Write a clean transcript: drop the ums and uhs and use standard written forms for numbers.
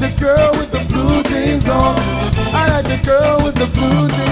the girl with the blue jeans on. I like the girl with the blue jeans